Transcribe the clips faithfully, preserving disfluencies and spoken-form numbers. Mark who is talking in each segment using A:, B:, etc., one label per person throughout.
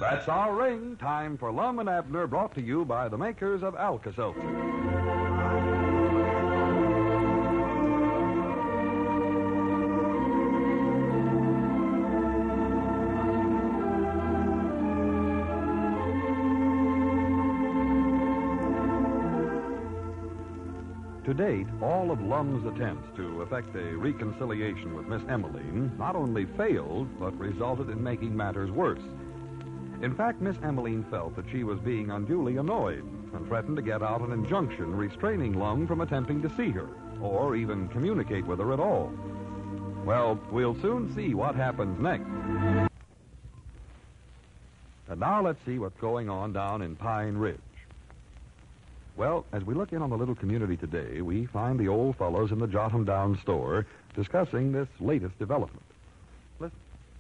A: That's our ring. Time for Lum and Abner, brought to you by the makers of Alka-Seltzer. To date, all of Lum's attempts to effect a reconciliation with Miss Emmeline not only failed, but resulted in making matters worse. In fact, Miss Emmeline felt that she was being unduly annoyed and threatened to get out an injunction restraining Lum from attempting to see her or even communicate with her at all. Well, we'll soon see what happens next. And now let's see what's going on down in Pine Ridge. Well, as we look in on the little community today, we find the old fellows in the Jotham Down store discussing this latest development. Listen.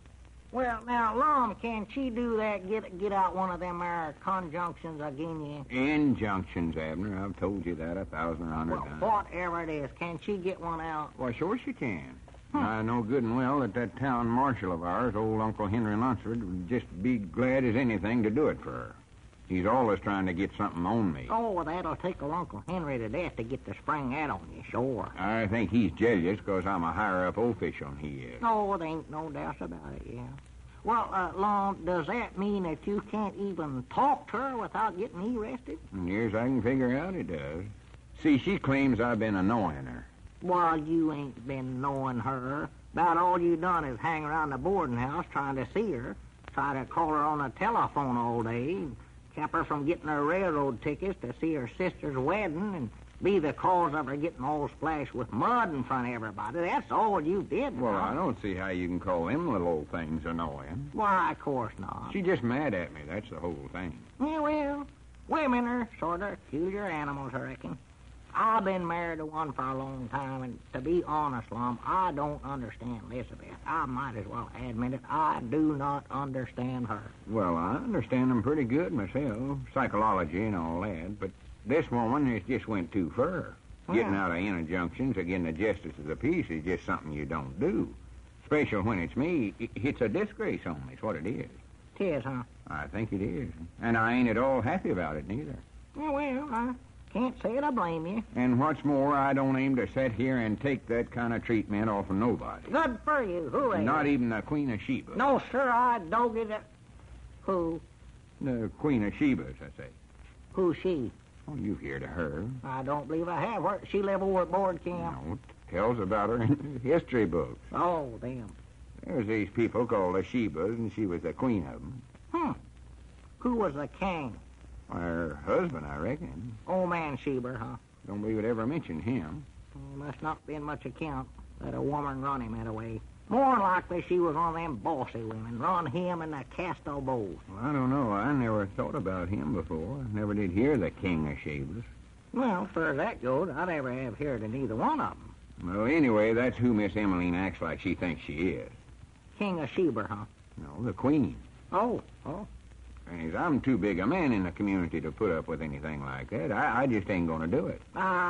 B: Well, now, Lum, can she do that, get get out one of them there conjunctions again you?
C: Injunctions, Abner. I've told you that a thousand or a hundred
B: Well,
C: times.
B: whatever it is, can she get one out?
C: Why, sure she can. I know good and well that that town marshal of ours, old Uncle Henry Lunsford, would just be glad as anything to do it for her. He's always trying to get something on me.
B: Oh, well, that'll tickle Uncle Henry to death to get to spring that on you, sure.
C: I think he's jealous because I'm a higher-up official than he is.
B: Oh, there ain't no doubt about it, yeah. Well, uh, Lum, does that mean that you can't even talk to her without getting arrested?
C: And near as I can figure out, it does. See, she claims I've been annoying her.
B: Well, you ain't been knowing her. About all you done is hang around the boarding house trying to see her, try to call her on the telephone all day, kept her from getting her railroad tickets to see her sister's wedding, and be the cause of her getting all splashed with mud in front of everybody. That's all you did.
C: Well,
B: now.
C: I don't see how you can call them little old things annoying.
B: Why, of course not.
C: She's just mad at me, that's the whole thing.
B: Yeah, well, women are sort of peculiar animals, I reckon. I've been married to one for a long time, and to be honest, Lum, I don't understand Elizabeth. I might as well admit it. I do not understand her.
C: Well, I understand them pretty good myself, psychology and all that, but this woman has just went too far.
B: Well,
C: Getting out of injunctions against the justice of the peace is just something you don't do. Especially when it's me, it's a disgrace on me, is what it is.
B: Tis, huh?
C: I think it is. And I ain't at all happy about it, neither.
B: Yeah, well, I can't say it, I blame you.
C: And what's more, I don't aim to sit here and take that kind of treatment off of nobody.
B: Good for you. Who ain't?
C: Not even the Queen of Sheba.
B: No, sir, I don't get it. Who?
C: The Queen of Sheba's, I say.
B: Who's she?
C: Oh, you've heard of her.
B: I don't believe I have. Where she live over at board camp?
C: No, it tells about her in the history books.
B: Oh, damn.
C: There's these people called the Shebas, and she was the queen of them.
B: Hmm. Who was the king?
C: Her husband, I reckon.
B: Old man Sheba, huh?
C: Don't believe it ever mentioned him.
B: Well, must not been much account that a woman run him that way. More likely she was one of them bossy women, run him and the Casto Bowls.
C: Well, I don't know. I never thought about him before. I never did hear the King of Shebas.
B: Well, as far as that goes, I never have heard of neither one of them.
C: Well, anyway, that's who Miss Emmeline acts like she thinks she is.
B: King of Sheba, huh?
C: No, the queen.
B: Oh, oh.
C: As I'm too big a man in the community to put up with anything like that. I, I just ain't going to do it.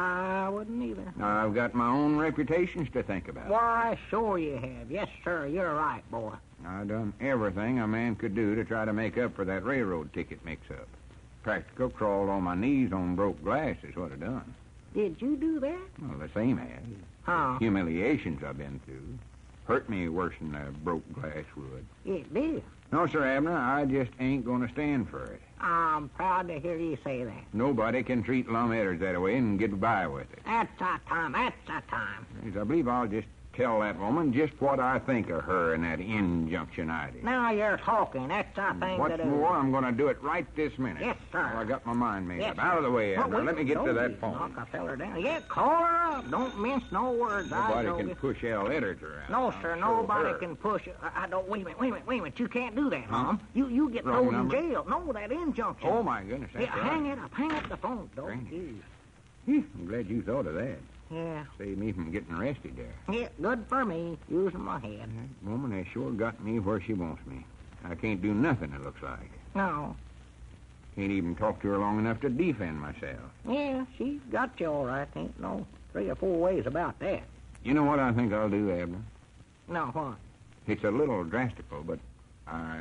B: I wouldn't either.
C: I've got my own reputations to think about.
B: Why, sure you have. Yes, sir, you're right, boy.
C: I done everything a man could do to try to make up for that railroad ticket mix-up. Practical crawled on my knees on broke glass is what I done.
B: Did you do that?
C: Well, the same as.
B: Huh?
C: Humiliations I've been through. Hurt me worse than the broke glass would.
B: It did.
C: No, sir, Abner, I just ain't going to stand for it.
B: I'm proud to hear you say that.
C: Nobody can treat Lum Edders that way and get by with it.
B: That's our time. That's our time.
C: I believe I'll just tell that woman just what I think of her and that injunction idea.
B: Now you're talking. That's our thing
C: What's
B: to do.
C: more, I'm going to do it right this minute.
B: Yes, sir.
C: Well, I got my mind made
B: Yes,
C: up. Out of the way,
B: Well,
C: Abner.
B: wait,
C: Let me get to
B: don't
C: that
B: you
C: phone.
B: Knock a feller down. Yeah, call her up. Don't mince no words. I
C: Nobody
B: know
C: can
B: you.
C: push Al Edders around.
B: No,
C: I'll
B: sir,
C: show
B: nobody
C: her.
B: can push it. I, I don't. Wait a minute, wait a minute, wait a minute. You can't do that,
C: Huh?
B: Mom. You you get
C: Wrong
B: thrown in
C: number?
B: jail. No, that injunction.
C: Oh, my goodness. That's
B: Yeah,
C: right.
B: hang it up. Hang up the phone. Don't
C: Strange.
B: you?
C: Phew, I'm glad you thought of that.
B: Yeah.
C: Saved me from getting arrested there.
B: Yeah, good for me. Using my head.
C: That woman has sure got me where she wants me. I can't do nothing, it looks like.
B: No.
C: Can't even talk to her long enough to defend myself.
B: Yeah, she's got you all right. Ain't no three or four ways about that.
C: You know what I think I'll do, Abner?
B: Now what?
C: It's a little drastical, but I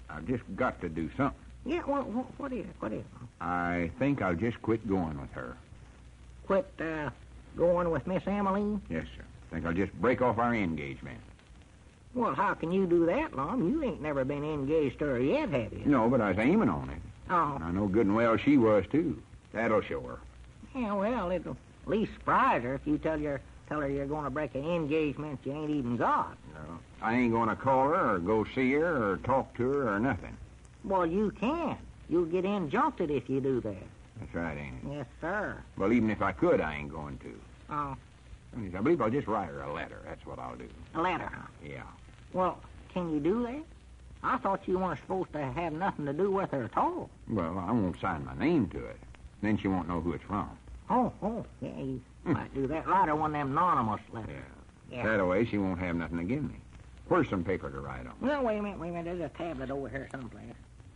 C: I've just got to do something.
B: Yeah, what, what, what is it? What is it?
C: I think I'll just quit going with her.
B: Quit uh, going with Miss Emmeline?
C: Yes, sir. I think I'll just break off our engagement.
B: Well, how can you do that, Lum? You ain't never been engaged to her yet, have you?
C: No, but I was aiming on it.
B: Oh.
C: I know good and well she was, too. That'll show her.
B: Yeah, well, it'll at least surprise her if you tell her, tell her you're going to break an engagement you ain't even got.
C: No. I ain't going to call her or go see her or talk to her or nothing.
B: Well, you can. You'll get injuncted if you do that.
C: That's right, ain't it?
B: Yes, sir.
C: Well, even if I could, I ain't going to.
B: Oh,
C: I believe I'll just write her a letter. That's what I'll do.
B: a letter, huh?
C: Yeah.
B: Well, can you do that? I thought you weren't supposed to have nothing to do with her at all.
C: Well, I won't sign my name to it. Then she won't know who it's from.
B: Oh, oh, yeah, you might do that. Write her one of them anonymous letters.
C: Yeah.
B: Yeah.
C: That way she won't have nothing to give me. Where's some paper to write on?
B: No, wait a minute, wait a minute. There's a tablet over here someplace.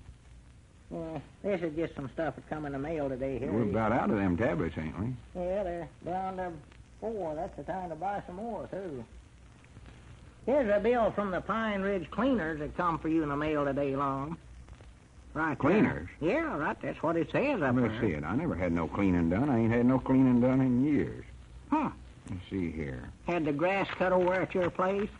B: Yeah, this is just some stuff that's come in the mail today here.
C: We're about out of them tablets, ain't we?
B: Yeah, they're down to four. That's the time to buy some more, too. Here's a bill from the Pine Ridge Cleaners that come for you in the mail today, Long. Right there.
C: Cleaners?
B: Yeah, right. That's what it says up
C: Let's
B: there.
C: see it. I never had no cleaning done. I ain't had no cleaning done in years.
B: Huh.
C: Let's see here.
B: Had the grass cut over at your place?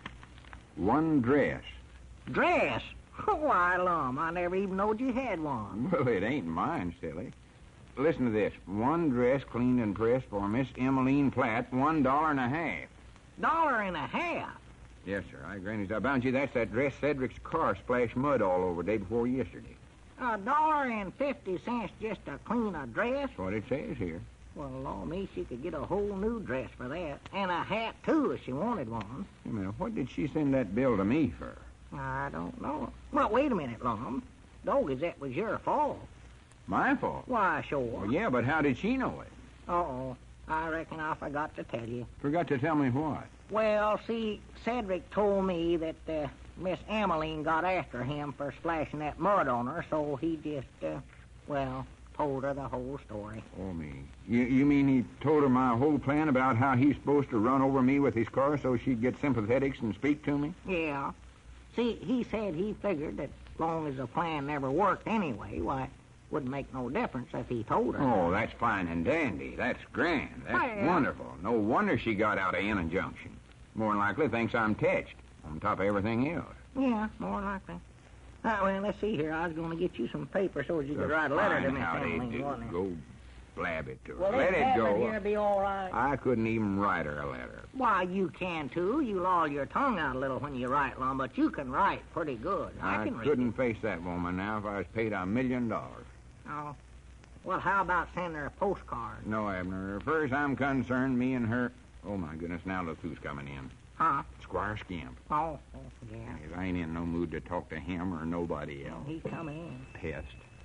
C: One dress.
B: Dress? Why, Lum, I never even knowed you had one.
C: Well, it ain't mine, silly. Listen to this. One dress cleaned and pressed for Miss Emmeline Platt, one dollar and a half.
B: Dollar and a half?
C: Yes, sir. I grannies. I bound you that's that dress Cedric's car splashed mud all over day before yesterday.
B: A dollar and fifty cents just to clean a dress?
C: That's what it says here.
B: Well, Law me, she could get a whole new dress for that. And a hat, too, if she wanted one.
C: Hey, man, what did she send that bill to me for?
B: I don't know. Well, wait a minute, Lum. Doggies, that was your fault.
C: My fault?
B: Why, sure.
C: Well, yeah, but how did she know it?
B: Uh-oh. I reckon I forgot to tell you.
C: Forgot to tell me what?
B: Well, see, Cedric told me that uh, Miss Emmeline got after him for splashing that mud on her, so he just, uh, well, told her the whole story.
C: Oh, me. You, you mean he told her my whole plan about how he's supposed to run over me with his car so she'd get sympathetics and speak to me?
B: Yeah. See, he said he figured that as long as the plan never worked anyway, why, it wouldn't make no difference if he told her.
C: Oh, that's fine and dandy. That's grand. That's
B: Well.
C: wonderful. No wonder she got out of an injunction. More than likely thinks I'm tetched, on top of everything else.
B: Yeah, more likely. Uh, well, let's see here. I was going to get you some paper so you could
C: That's
B: write a letter to
C: fine
B: Miss
C: how they
B: Emmeline,
C: do.
B: wasn't it?
C: Go blab it to her.
B: Well,
C: Let
B: this
C: it
B: tablet
C: go.
B: here be all right.
C: I couldn't even write her a letter.
B: Why, you can, too. You loll your tongue out a little when you write, Lum, but you can write pretty good. I,
C: I
B: can read
C: couldn't
B: it.
C: face that woman now if I was paid a million dollars.
B: Oh. Well, how about sending her a postcard?
C: No, Abner. As far as I'm concerned, me and her... Oh, my goodness, now look who's coming in.
B: Huh?
C: Squire Skimp.
B: Oh, oh yeah.
C: I ain't in no mood to talk to him or nobody else.
B: He's coming in.
C: Pest.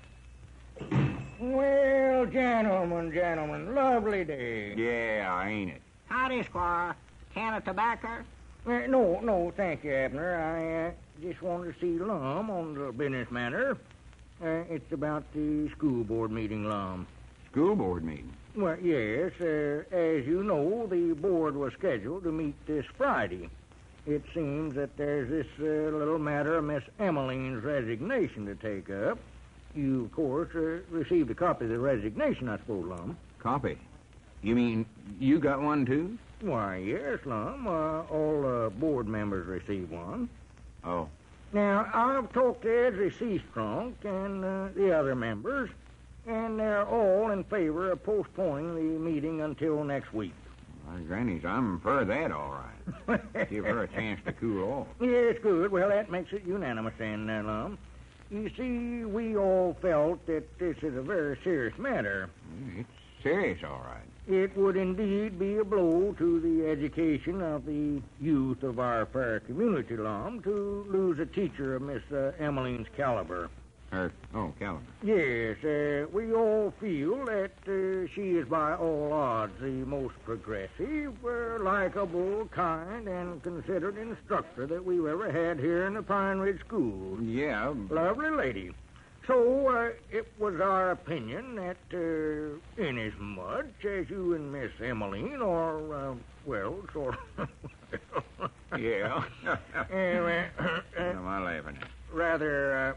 D: Well, gentlemen, gentlemen, lovely day.
C: Yeah, ain't it?
B: Howdy, Squire. Can of tobacco?
D: Uh, no, no, thank you, Abner. I uh, just wanted to see Lum on the business matter. Uh, it's about the school board meeting, Lum.
C: School board meeting.
D: Well, yes, uh, as you know, the board was scheduled to meet this Friday. It seems that there's this uh, little matter of Miss Emmeline's resignation to take up. You, of course, uh, received a copy of the resignation, I suppose, Lum.
C: Copy. You mean you got one, too?
D: Why, yes, Lum. Uh, all uh, board members received one.
C: Oh.
D: Now, I've talked to Ezra Seastrunk and uh, the other members, and they're all in favor of postponing the meeting until next week.
C: My grannies, I'm for that, all right. Give her a chance to cool off.
D: Yes, good. Well, that makes it unanimous then, uh, Lum. You see, we all felt that this is a very serious matter.
C: It's serious, all right.
D: It would indeed be a blow to the education of the youth of our fair community, Lum, to lose a teacher of Miss uh, Emmeline's caliber.
C: Her, oh, Caliber.
D: Yes, uh, we all feel that uh, she is by all odds the most progressive, uh, likable, kind, and considerate instructor that we've ever had here in the Pine Ridge School.
C: Yeah.
D: Lovely lady. So, uh, it was our opinion that, uh, inasmuch as you and Miss Emmeline are, uh, well, sort of...
C: Yeah.
D: Anyway,
C: What am I laughing at?
D: rather uh,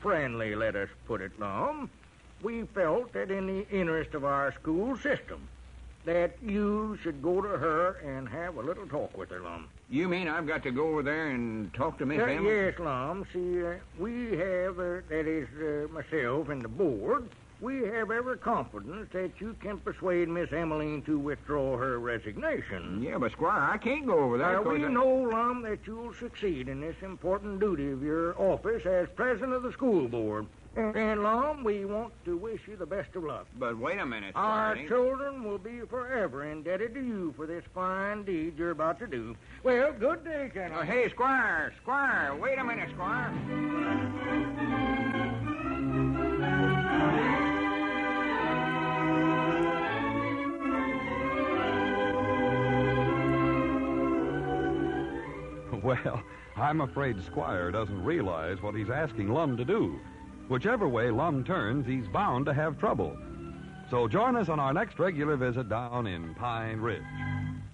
D: friendly, let us put it, Lum. We felt that in the interest of our school system, that you should go to her and have a little talk with her, Lum.
C: You mean I've got to go over there and talk to Miss
D: Uh,
C: Emily?
D: yes, Lum. See, uh, we have, uh, that is, uh, myself and the board, we have every confidence that you can persuade Miss Emmeline to withdraw her resignation.
C: Yeah, but, Squire, I can't go over there.
D: Uh,
C: 'cause
D: we
C: I-
D: know, Lum, that you'll succeed in this important duty of your office as president of the school board. And, and Lum, we want to wish you the best of luck.
C: But wait a minute,
D: Our
C: Squire.
D: children will be forever indebted to you for this fine deed you're about to do. Well, good day,
C: Oh,
D: gentlemen.
C: hey, Squire, Squire, wait a minute, Squire.
A: Well, I'm afraid Squire doesn't realize what he's asking Lum to do. Whichever way Lum turns, he's bound to have trouble. So join us on our next regular visit down in Pine Ridge.